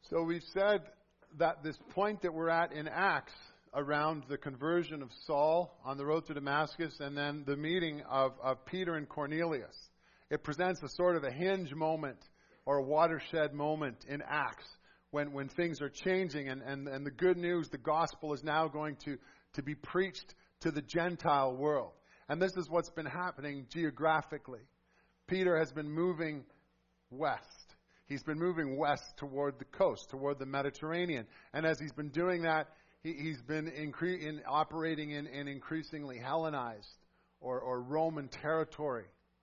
So we've said that this point that we're at in Acts around the conversion of Saul on the road to Damascus and then the meeting of Peter and Cornelius, it presents a sort of a hinge moment or a watershed moment in Acts when things are changing and the good news, the gospel is now going to be preached to the Gentile world. And this is what's been happening geographically. Peter has been moving west. He's been moving west toward the coast, toward the Mediterranean. And as he's been doing that, he's been operating in increasingly Hellenized or Roman territory.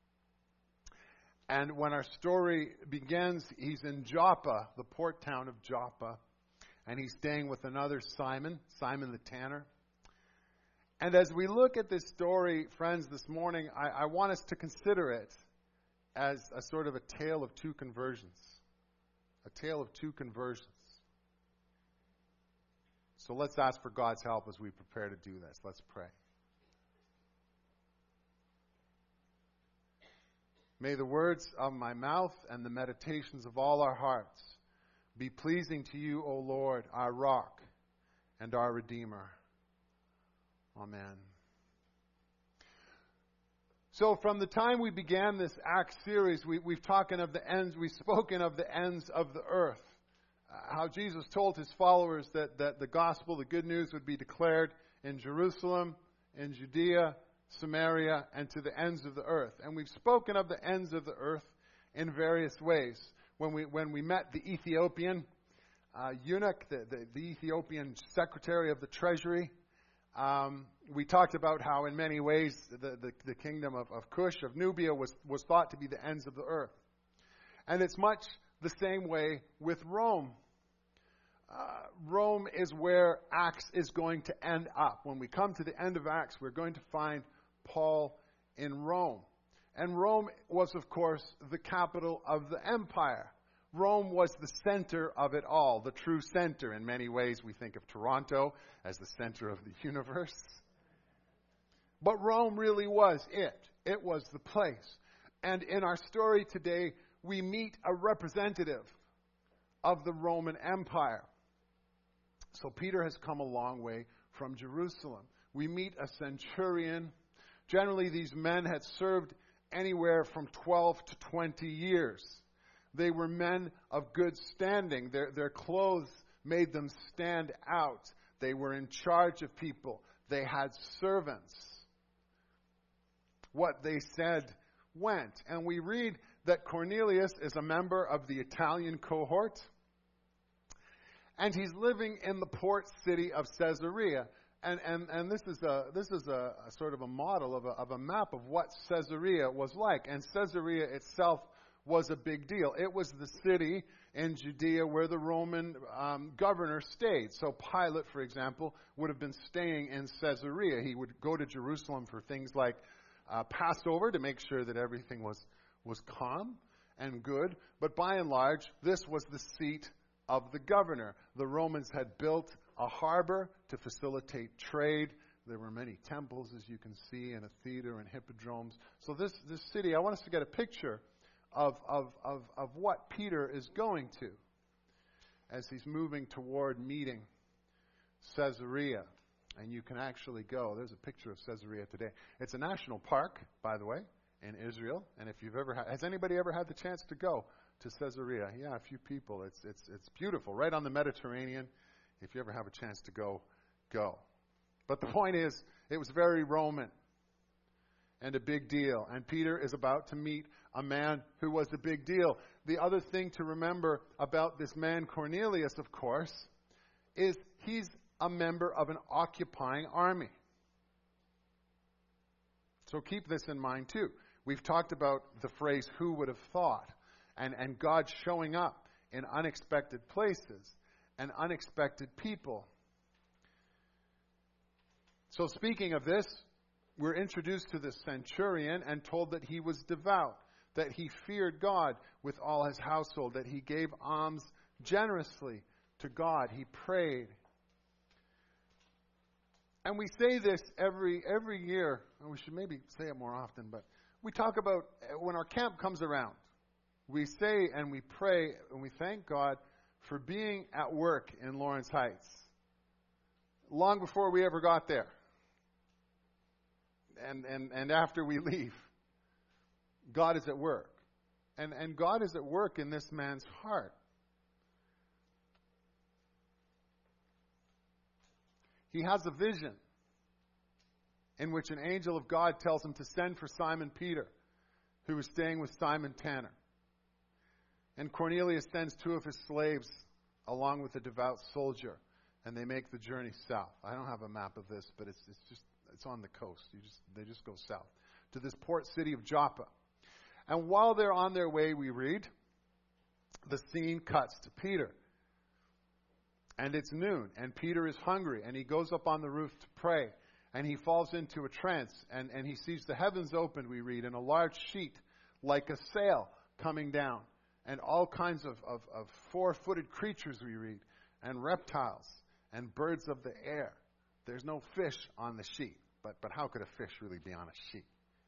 And when our story begins, he's in Joppa, the port town of Joppa. And he's staying with another Simon the tanner. And as we look at this story, friends, this morning, I want us to consider it as a sort of a tale of two conversions. A tale of two conversions. So let's ask for God's help as we prepare to do this. Let's pray. May the words of my mouth and the meditations of all our hearts be pleasing to you, O Lord, our rock and our Redeemer. Amen. So from the time we began this Acts series, we've spoken of the ends of the earth. How Jesus told his followers that the gospel, the good news, would be declared in Jerusalem, in Judea, Samaria, and to the ends of the earth. And we've spoken of the ends of the earth in various ways. When we met the Ethiopian eunuch, the Ethiopian secretary of the treasury, we talked about how in many ways the kingdom of Cush, of Nubia, was thought to be the ends of the earth. And it's much the same way with Rome. Rome is where Acts is going to end up. When we come to the end of Acts, we're going to find Paul in Rome. And Rome was, of course, the capital of the empire. Rome was the center of it all, the true center. In many ways, we think of Toronto as the center of the universe. But Rome really was it. It was the place. And in our story today, we meet a representative of the Roman Empire. So Peter has come a long way from Jerusalem. We meet a centurion. Generally, these men had served anywhere from 12 to 20 years. They were men of good standing. Their clothes made them stand out. They were in charge of people. They had servants. What they said went. And we read that Cornelius is a member of the Italian cohort. And he's living in the port city of Caesarea. And this is a sort of a model of a map of what Caesarea was like. And Caesarea itself was a big deal. It was the city in Judea where the Roman governor stayed. So Pilate, for example, would have been staying in Caesarea. He would go to Jerusalem for things like Passover to make sure that everything was calm and good. But by and large, this was the seat of the governor. The Romans had built a harbor to facilitate trade. There were many temples, as you can see, and a theater and hippodromes. So this city, I want us to get a picture of what Peter is going to as he's moving toward meeting Caesarea. And you can actually go. There's a picture of Caesarea today. It's a national park, by the way, in Israel. And if you've has anybody ever had the chance to go to Caesarea? Yeah, a few people. It's beautiful, right on the Mediterranean. If you ever have a chance to go. But the point is, it was very Roman and a big deal. And Peter is about to meet a man who was a big deal. The other thing to remember about this man Cornelius, of course, is he's a member of an occupying army. So keep this in mind too. We've talked about the phrase, who would have thought? And God showing up in unexpected places and unexpected people. So speaking of this, we're introduced to this centurion and told that he was devout, that he feared God with all his household, that he gave alms generously to God. He prayed. And we say this every year, and we should maybe say it more often, but we talk about when our camp comes around, we say and we pray and we thank God for being at work in Lawrence Heights long before we ever got there. And after we leave, God is at work. And God is at work in this man's heart. He has a vision in which an angel of God tells him to send for Simon Peter, who was staying with Simon Tanner. And Cornelius sends 2 of his slaves along with a devout soldier, and they make the journey south. I don't have a map of this, but it's on the coast. They just go south to this port city of Joppa. And while they're on their way, we read, the scene cuts to Peter. And it's noon, and Peter is hungry, and he goes up on the roof to pray, and he falls into a trance, and he sees the heavens opened, we read, and a large sheet like a sail coming down, and all kinds of 4-footed creatures, we read, and reptiles, and birds of the air. There's no fish on the sheet, but how could a fish really be on a sheet?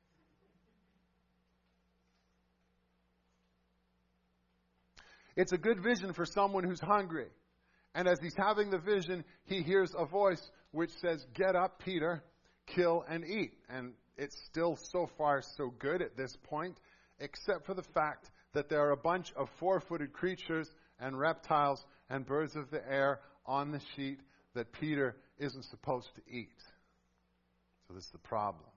It's a good vision for someone who's hungry. And as he's having the vision, he hears a voice which says, "Get up, Peter, kill and eat." And it's still so far so good at this point, except for the fact that there are a bunch of 4-footed creatures and reptiles and birds of the air on the sheet that Peter isn't supposed to eat. So this is the problem.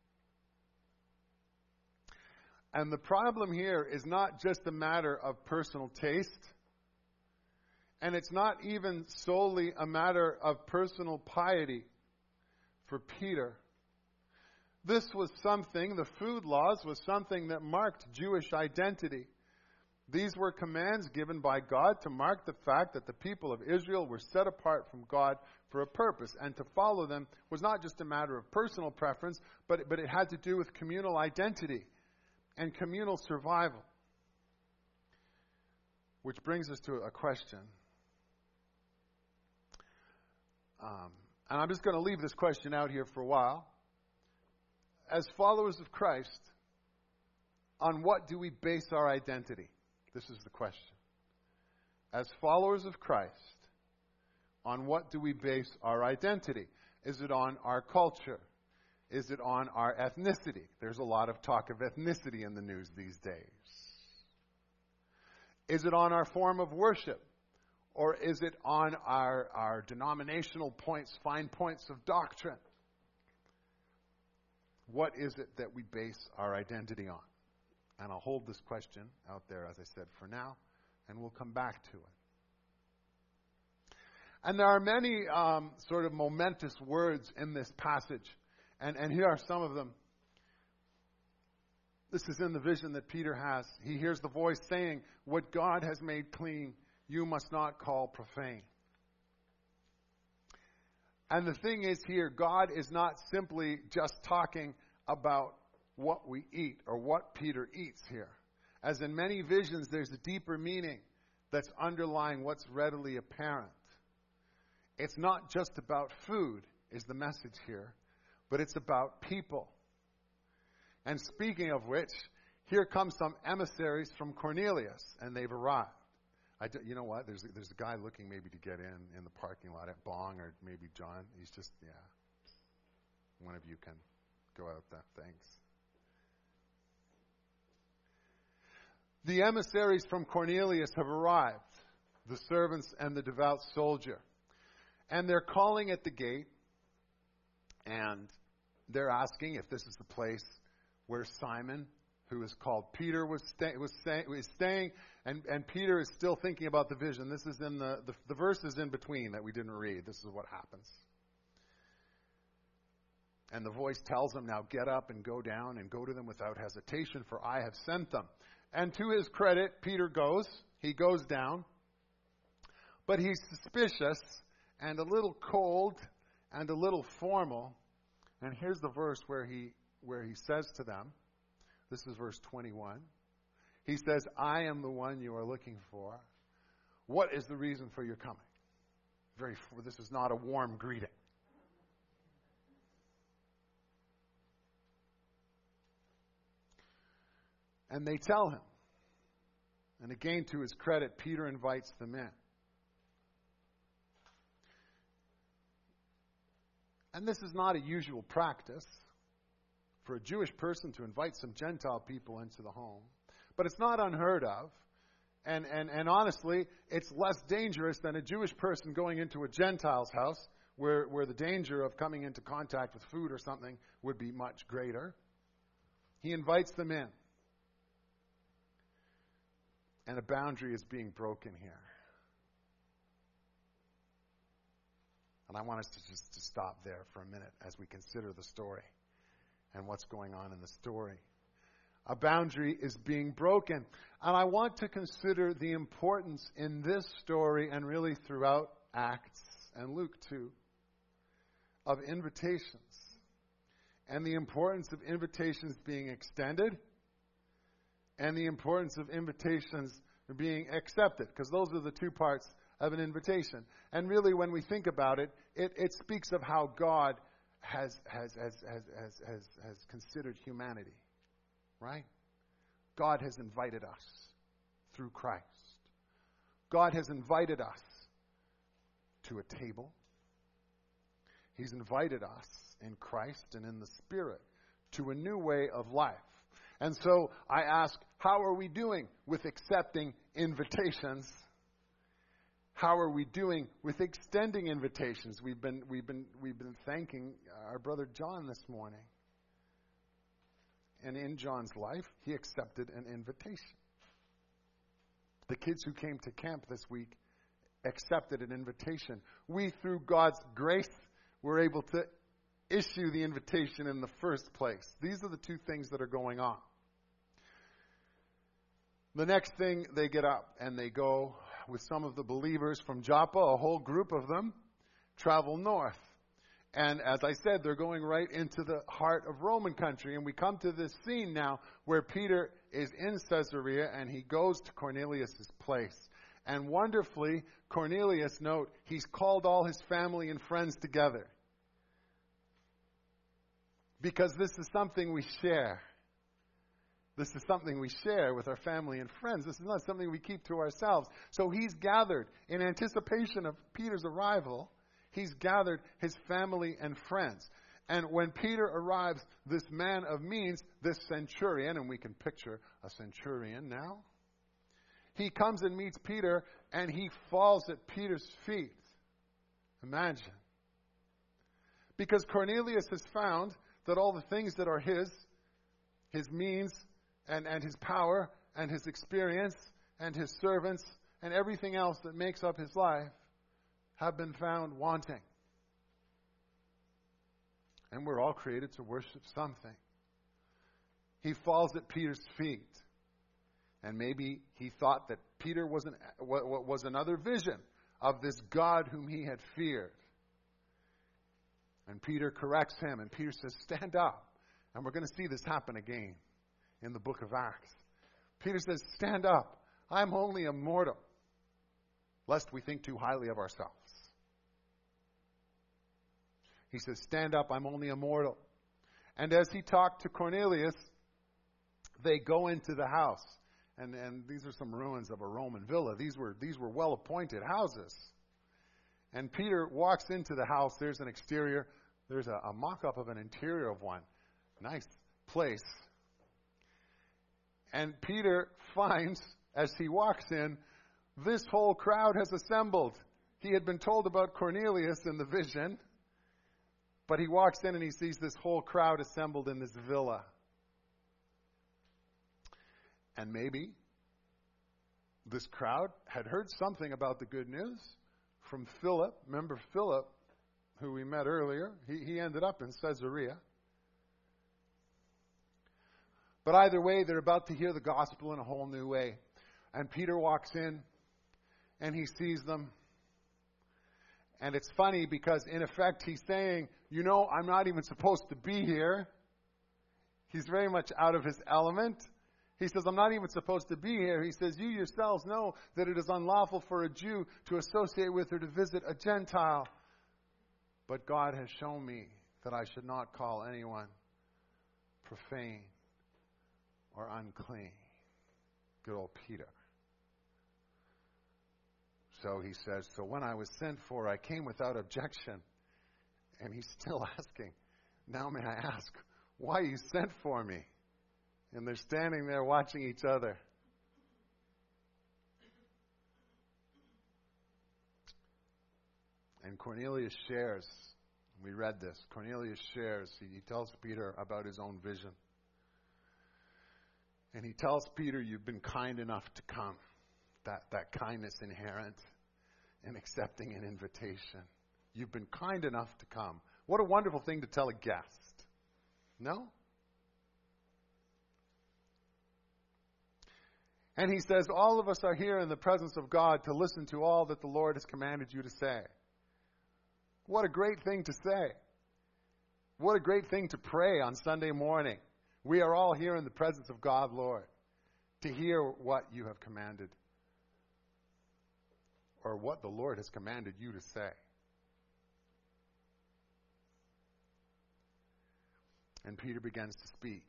And the problem here is not just a matter of personal taste. And it's not even solely a matter of personal piety for Peter. This was something, the food laws was something that marked Jewish identity. These were commands given by God to mark the fact that the people of Israel were set apart from God for a purpose. And to follow them was not just a matter of personal preference, but it had to do with communal identity and communal survival. Which brings us to a question. And I'm just going to leave this question out here for a while. As followers of Christ, on what do we base our identity? This is the question. As followers of Christ, on what do we base our identity? Is it on our culture? Is it on our ethnicity? There's a lot of talk of ethnicity in the news these days. Is it on our form of worship? Or is it on our denominational points, fine points of doctrine? What is it that we base our identity on? And I'll hold this question out there, as I said, for now, and we'll come back to it. And there are many sort of momentous words in this passage, and here are some of them. This is in the vision that Peter has. He hears the voice saying, "What God has made clean, you must not call profane." And the thing is here, God is not simply just talking about what we eat or what Peter eats here. As in many visions, there's a deeper meaning that's underlying what's readily apparent. It's not just about food, is the message here, but it's about people. And speaking of which, here come some emissaries from Cornelius, and they've arrived. You know what? There's a guy looking maybe to get in the parking lot at Bong, or maybe John. He's just, one of you can go out there. Thanks. The emissaries from Cornelius have arrived, the servants and the devout soldier. And they're calling at the gate, and they're asking if this is the place where Simon, who is called Peter, was staying, and Peter is still thinking about the vision. This is in the verses in between that we didn't read. This is what happens. And the voice tells him, "Now get up and go down and go to them without hesitation, for I have sent them." And to his credit, Peter goes. He goes down. But he's suspicious and a little cold and a little formal. And here's the verse where he says to them, this is verse 21. He says, "I am the one you are looking for. What is the reason for your coming?" This is not a warm greeting. And they tell him. And again, to his credit, Peter invites them in. And this is not a usual practice for a Jewish person to invite some Gentile people into the home. But it's not unheard of. And honestly, it's less dangerous than a Jewish person going into a Gentile's house where the danger of coming into contact with food or something would be much greater. He invites them in. And a boundary is being broken here. And I want us to stop there for a minute as we consider the story and what's going on in the story. A boundary is being broken. And I want to consider the importance in this story and really throughout Acts and Luke too of invitations. And the importance of invitations being extended and the importance of invitations being accepted. Because those are the two parts of an invitation. And really when we think about it, it speaks of how God has considered humanity. Right? God has invited us through Christ. God has invited us to a table. He's invited us in Christ and in the Spirit to a new way of life. And so I ask, how are we doing with accepting invitations? How are we doing with extending invitations? We've been thanking our brother John this morning. And in John's life, he accepted an invitation. The kids who came to camp this week accepted an invitation. We, through God's grace, were able to issue the invitation in the first place. These are the two things that are going on. The next thing, they get up and they go with some of the believers from Joppa, a whole group of them, travel north. And as I said, they're going right into the heart of Roman country. And we come to this scene now where Peter is in Caesarea and he goes to Cornelius' place. And wonderfully, Cornelius, note, he's called all his family and friends together. Because this is something we share. This is something we share with our family and friends. This is not something we keep to ourselves. So he's gathered in anticipation of Peter's arrival. He's gathered his family and friends. And when Peter arrives, this man of means, this centurion, and we can picture a centurion now, he comes and meets Peter, and he falls at Peter's feet. Imagine. Because Cornelius has found that all the things that are his means, and his power, and his experience, and his servants, and everything else that makes up his life, have been found wanting. And we're all created to worship something. He falls at Peter's feet. And maybe he thought that Peter was another vision of this God whom he had feared. And Peter corrects him, and Peter says, stand up. And we're going to see this happen again in the book of Acts. Peter says, stand up. I'm only a mortal, lest we think too highly of ourselves. He says, stand up, I'm only a mortal. And as he talked to Cornelius, they go into the house. And these are some ruins of a Roman villa. These were well-appointed houses. And Peter walks into the house. There's an exterior. There's a mock-up of an interior of one. Nice place. And Peter finds, as he walks in, this whole crowd has assembled. He had been told about Cornelius in the vision, but he walks in and he sees this whole crowd assembled in this villa. And maybe this crowd had heard something about the good news from Philip. Remember Philip, who we met earlier? He ended up in Caesarea. But either way, they're about to hear the gospel in a whole new way. And Peter walks in, and he sees them. And it's funny because, in effect, he's saying, I'm not even supposed to be here. He's very much out of his element. He says, I'm not even supposed to be here. He says, you yourselves know that it is unlawful for a Jew to associate with or to visit a Gentile. But God has shown me that I should not call anyone profane or unclean. Good old Peter. So he says, so when I was sent for, I came without objection. And he's still asking, now may I ask, why you sent for me? And they're standing there watching each other. And Cornelius shares, we read this, Cornelius shares, he tells Peter about his own vision. And he tells Peter, you've been kind enough to come. That kindness inherent in accepting an invitation. You've been kind enough to come. What a wonderful thing to tell a guest. No? And he says, all of us are here in the presence of God to listen to all that the Lord has commanded you to say. What a great thing to say. What a great thing to pray on Sunday morning. We are all here in the presence of God, Lord, to hear what you have commanded, or what the Lord has commanded you to say. And Peter begins to speak.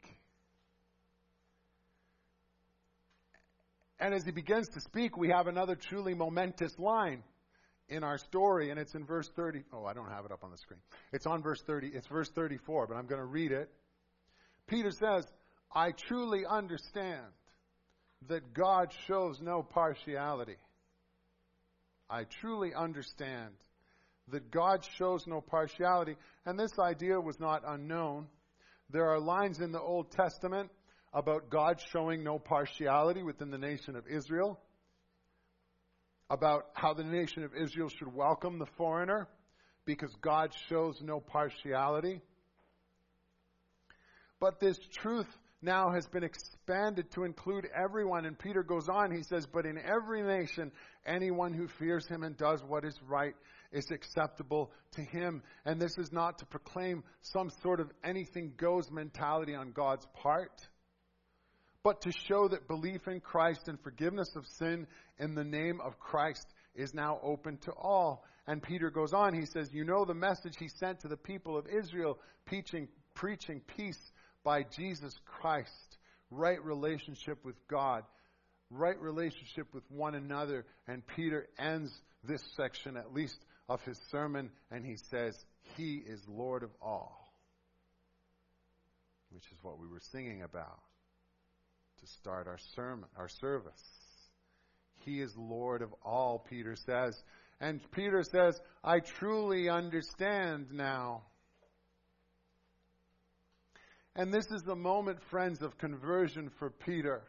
And as he begins to speak, we have another truly momentous line in our story, and it's in verse 30. Oh, I don't have it up on the screen. It's on verse 30. It's verse 34, but I'm going to read it. Peter says, I truly understand that God shows no partiality. I truly understand that God shows no partiality. And this idea was not unknown. There are lines in the Old Testament about God showing no partiality within the nation of Israel, about how the nation of Israel should welcome the foreigner because God shows no partiality. But this truth now has been expanded to include everyone. And Peter goes on, he says, but in every nation, anyone who fears him and does what is right is acceptable to him. And this is not to proclaim some sort of anything goes mentality on God's part, but to show that belief in Christ and forgiveness of sin in the name of Christ is now open to all. And Peter goes on, he says, you know the message he sent to the people of Israel, preaching peace by Jesus Christ, right relationship with God, right relationship with one another. And Peter ends this section, at least of his sermon, and he says, he is Lord of all, which is what we were singing about to start our sermon, our service. He is Lord of all, Peter says. And Peter says, I truly understand now. And this is the moment, friends, of conversion for Peter.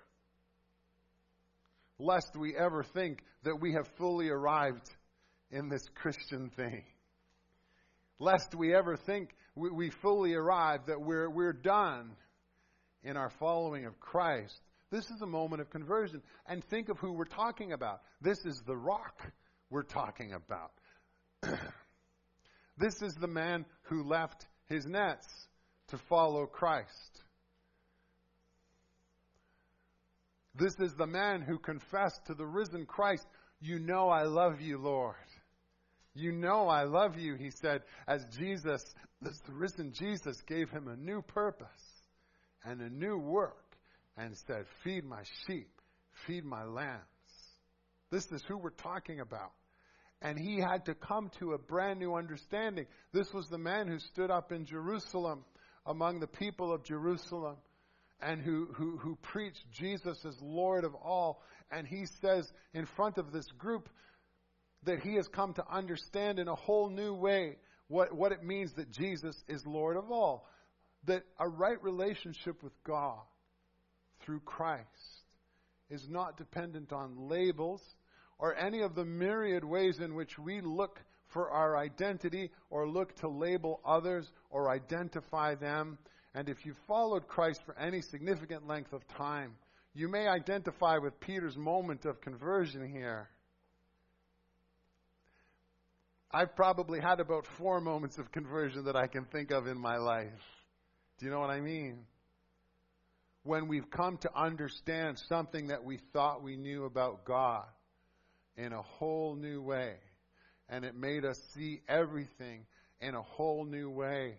Lest we ever think that we have fully arrived in this Christian thing. Lest we ever think we fully arrived, that we're done in our following of Christ. This is a moment of conversion. And think of who we're talking about. This is the rock we're talking about. This is the man who left his nets to follow Christ. This is the man who confessed to the risen Christ, you know I love you, Lord. You know I love you, he said, as the risen Jesus gave him a new purpose and a new work and said, feed my sheep, feed my lambs. This is who we're talking about. And he had to come to a brand new understanding. This was the man who stood up in Jerusalem among the people of Jerusalem and who preached Jesus as Lord of all. And he says in front of this group that he has come to understand in a whole new way what it means that Jesus is Lord of all. That a right relationship with God through Christ is not dependent on labels or any of the myriad ways in which we look for our identity or look to label others or identify them. And if you've followed Christ for any significant length of time, you may identify with Peter's moment of conversion here. I've probably had about 4 moments of conversion that I can think of in my life. Do you know what I mean? When we've come to understand something that we thought we knew about God in a whole new way. And it made us see everything in a whole new way.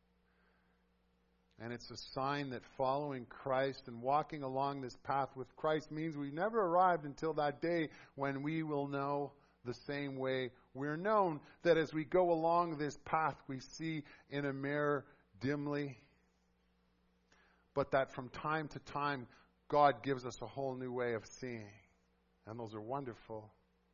And it's a sign that following Christ and walking along this path with Christ means we've never arrived until that day when we will know the same way we're known. That as we go along this path, we see in a mirror dimly, but that from time to time, God gives us a whole new way of seeing. And those are wonderful.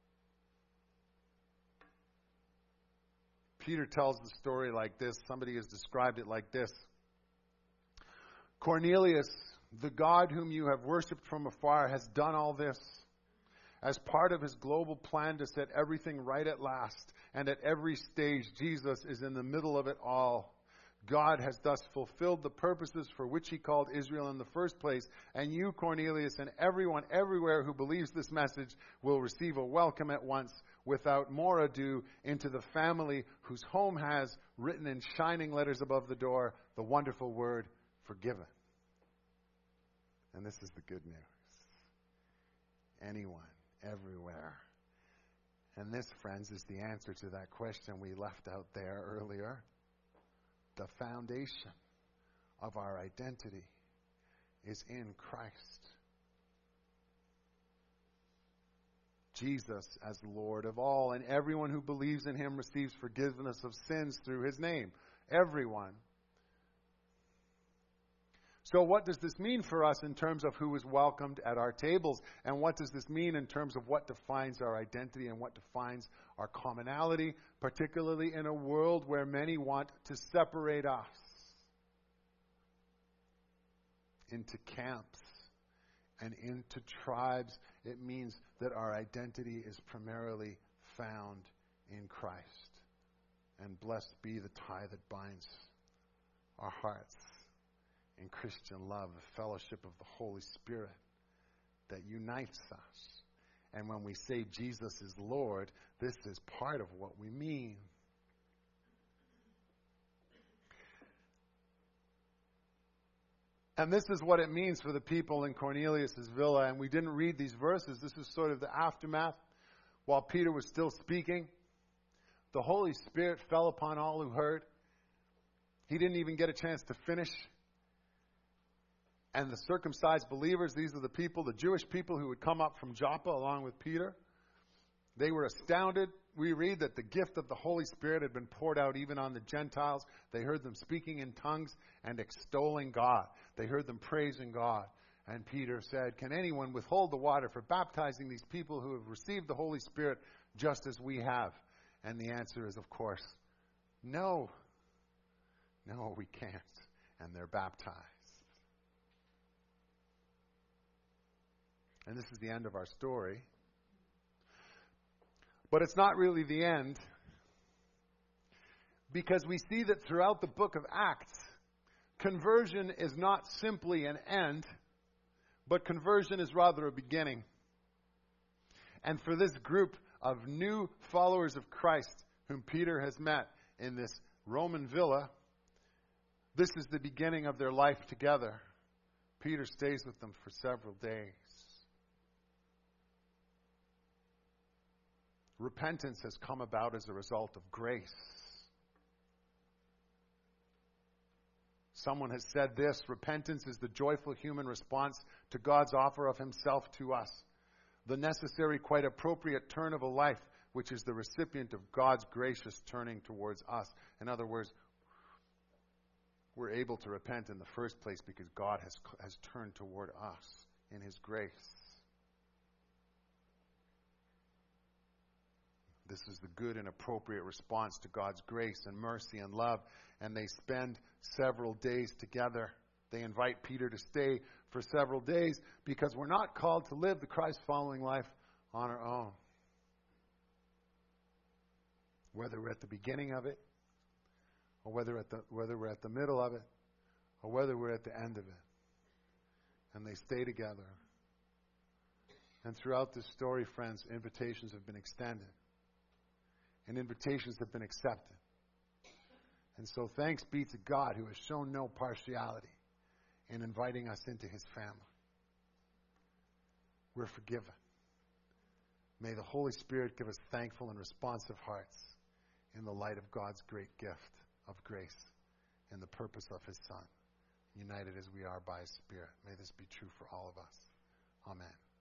Peter tells the story like this. Somebody has described it like this. Cornelius, the God whom you have worshipped from afar, has done all this as part of his global plan to set everything right at last. And at every stage, Jesus is in the middle of it all. God has thus fulfilled the purposes for which he called Israel in the first place. And you, Cornelius, and everyone everywhere who believes this message will receive a welcome at once, without more ado, into the family whose home has, written in shining letters above the door, the wonderful word, forgiven. And this is the good news. Anyone, everywhere. And this, friends, is the answer to that question we left out there earlier. The foundation of our identity is in Christ. Jesus as Lord of all, and everyone who believes in him receives forgiveness of sins through his name. Everyone. So what does this mean for us in terms of who is welcomed at our tables? And what does this mean in terms of what defines our identity and what defines our commonality, particularly in a world where many want to separate us into camps and into tribes? It means that our identity is primarily found in Christ. And blessed be the tie that binds our hearts in Christian love, the fellowship of the Holy Spirit that unites us. And when we say Jesus is Lord, this is part of what we mean. And this is what it means for the people in Cornelius' villa. And we didn't read these verses. This is sort of the aftermath. While Peter was still speaking, the Holy Spirit fell upon all who heard. He didn't even get a chance to finish. And the circumcised believers, these are the people, the Jewish people who would come up from Joppa along with Peter. They were astounded. We read that the gift of the Holy Spirit had been poured out even on the Gentiles. They heard them speaking in tongues and extolling God. They heard them praising God. And Peter said, can anyone withhold the water for baptizing these people who have received the Holy Spirit just as we have? And the answer is, of course, no. No, we can't. And they're baptized. And this is the end of our story. But it's not really the end, because we see that throughout the book of Acts, conversion is not simply an end, but conversion is rather a beginning. And for this group of new followers of Christ, whom Peter has met in this Roman villa, this is the beginning of their life together. Peter stays with them for several days. Repentance has come about as a result of grace. Someone has said this: repentance is the joyful human response to God's offer of himself to us. The necessary, quite appropriate turn of a life, which is the recipient of God's gracious turning towards us. In other words, we're able to repent in the first place because God has turned toward us in his grace. This is the good and appropriate response to God's grace and mercy and love. And they spend several days together. They invite Peter to stay for several days because we're not called to live the Christ-following life on our own. Whether we're at the beginning of it, or whether we're at the middle of it, or whether we're at the end of it. And they stay together. And throughout this story, friends, invitations have been extended. And invitations have been accepted. And so thanks be to God who has shown no partiality in inviting us into his family. We're forgiven. May the Holy Spirit give us thankful and responsive hearts in the light of God's great gift of grace and the purpose of his Son, united as we are by his Spirit. May this be true for all of us. Amen.